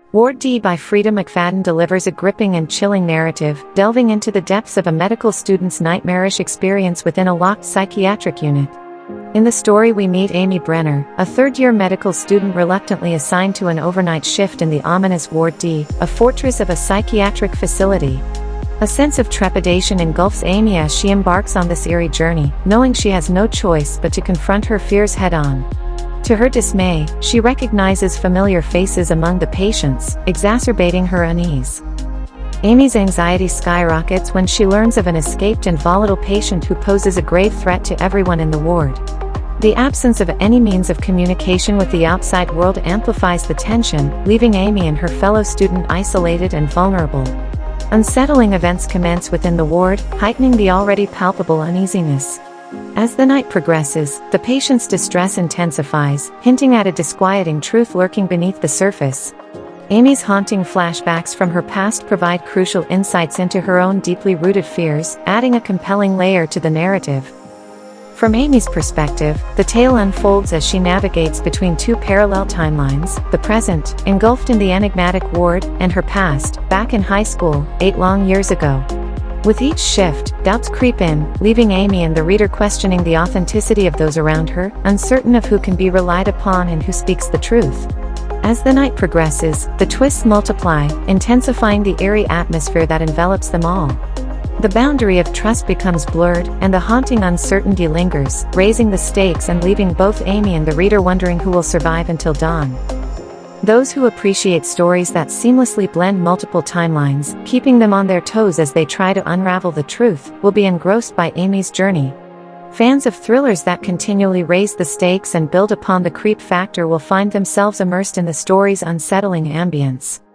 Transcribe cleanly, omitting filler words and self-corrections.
Ward D by Freida McFadden delivers a gripping and chilling narrative, delving into the depths of a medical student's nightmarish experience within a locked psychiatric unit. In the story we meet Amy Brenner, a third-year medical student reluctantly assigned to an overnight shift in the ominous Ward D, a fortress of a psychiatric facility. A sense of trepidation engulfs Amy as she embarks on this eerie journey, knowing she has no choice but to confront her fears head-on. To her dismay, she recognizes familiar faces among the patients, exacerbating her unease. Amy's anxiety skyrockets when she learns of an escaped and volatile patient who poses a grave threat to everyone in the ward. The absence of any means of communication with the outside world amplifies the tension, leaving Amy and her fellow student isolated and vulnerable. Unsettling events commence within the ward, heightening the already palpable uneasiness. As the night progresses, the patient's distress intensifies, hinting at a disquieting truth lurking beneath the surface. Amy's haunting flashbacks from her past provide crucial insights into her own deeply rooted fears, adding a compelling layer to the narrative. From Amy's perspective, the tale unfolds as she navigates between two parallel timelines, the present, engulfed in the enigmatic ward, and her past, back in high school, 8 long years ago. With each shift, doubts creep in, leaving Amy and the reader questioning the authenticity of those around her, uncertain of who can be relied upon and who speaks the truth. As the night progresses, the twists multiply, intensifying the eerie atmosphere that envelops them all. The boundary of trust becomes blurred, and the haunting uncertainty lingers, raising the stakes and leaving both Amy and the reader wondering who will survive until dawn. Those who appreciate stories that seamlessly blend multiple timelines, keeping them on their toes as they try to unravel the truth, will be engrossed by Amy's journey. Fans of thrillers that continually raise the stakes and build upon the creep factor will find themselves immersed in the story's unsettling ambience.